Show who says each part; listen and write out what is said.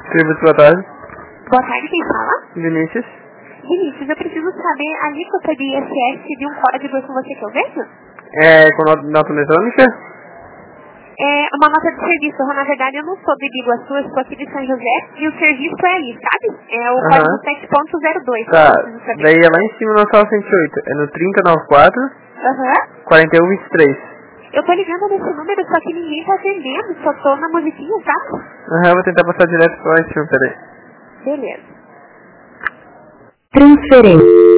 Speaker 1: Tributo, boa tarde.
Speaker 2: Boa tarde, quem fala?
Speaker 1: Vinícius.
Speaker 2: Vinícius, eu preciso saber a alíquota de ISS de um código com você que eu vejo?
Speaker 1: Com nota eletrônica?
Speaker 2: É uma nota de serviço. Na verdade, eu não sou de Biguaçu, eu sou aqui de São José e o serviço é aí, sabe? É o código 7.02.
Speaker 1: Tá, daí é lá em cima na sala 108. É no 3094 4123.
Speaker 2: Eu tô ligando nesse número, só que ninguém tá atendendo, só tô na musiquinha, sabe?
Speaker 1: Vou tentar passar direto pra lá em cima, peraí.
Speaker 2: Beleza.
Speaker 3: Transferência.